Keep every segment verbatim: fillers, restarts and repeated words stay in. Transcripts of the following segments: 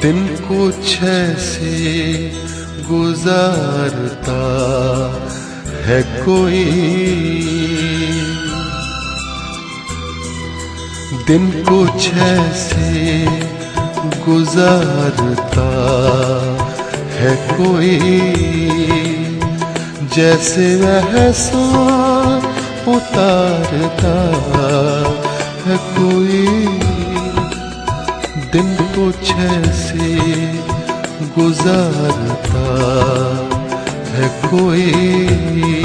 दिन कुछ ऐसे गुजारता है कोई, दिन कुछ ऐसे गुजारता है कोई, जैसे एहसान उतारता है कोई। दिन कुछ ऐसे गुजारता है कोई।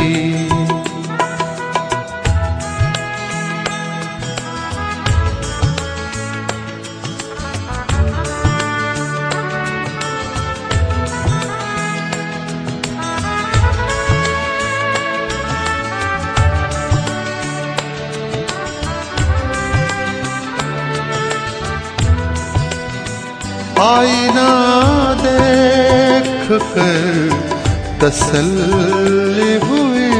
आईना देख कर तसल्ली हुई,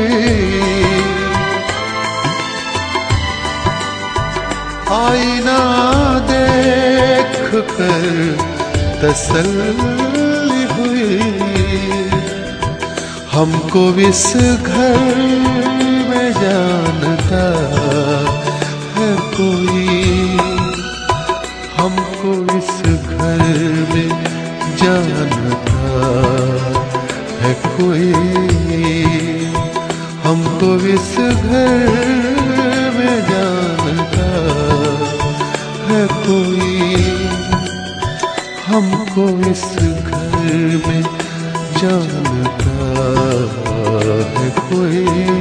आईना देख कर तसल्ली हुई। हमको इस घर में जानता है कोई, हमको इस घर में जानता है कोई, हमको इस घर में जानता है कोई, हमको इस घर में जानता है कोई।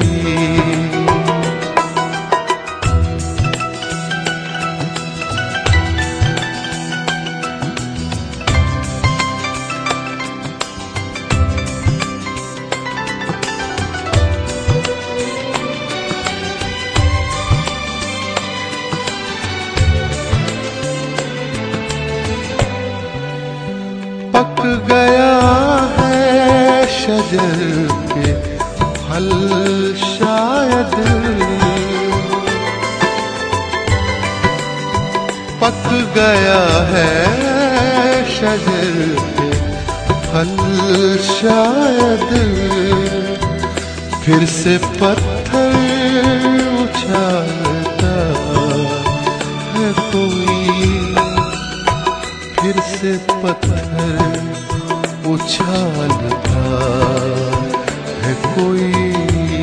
पक गया है शजर के फल शायद, पक गया है शजर के फल शायद, फिर से पत्थर उछालता है कोई, फिर से पत्थर उछालता है कोई,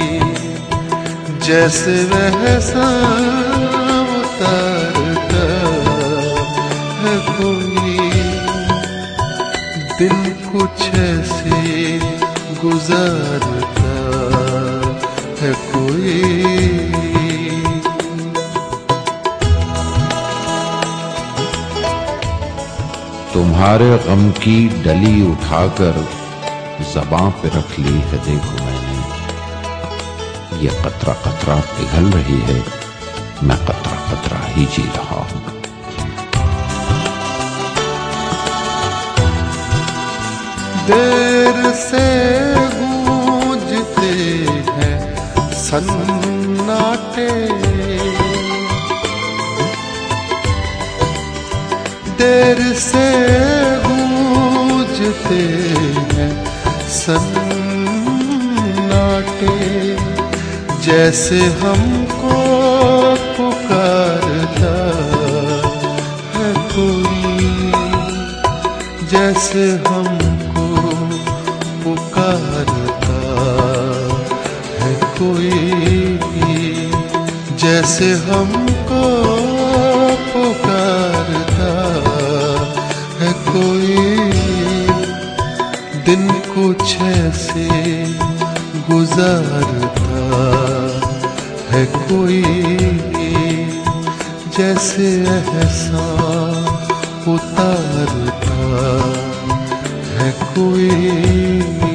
जैसे एहसान उतारता है कोई। दिन कुछ ऐसे गुजारता है कोई। तुम्हारे गम की डली उठाकर ज़बां पे रख ली है देखो मैंने, ये कतरा कतरा पिघल रही है, मैं कतरा कतरा ही जी रहा हूं। देर से गूंजते हैं सन्नाटे, देर से गूंजते हैं सन्नाटे, जैसे हमको पुकारता है कोई, जैसे हमको पुकारता है कोई, जैसे हमको पुकारता है कोई। दिन कुछ ऐसे गुजारता है कोई, जैसे एहसान उतारता है कोई।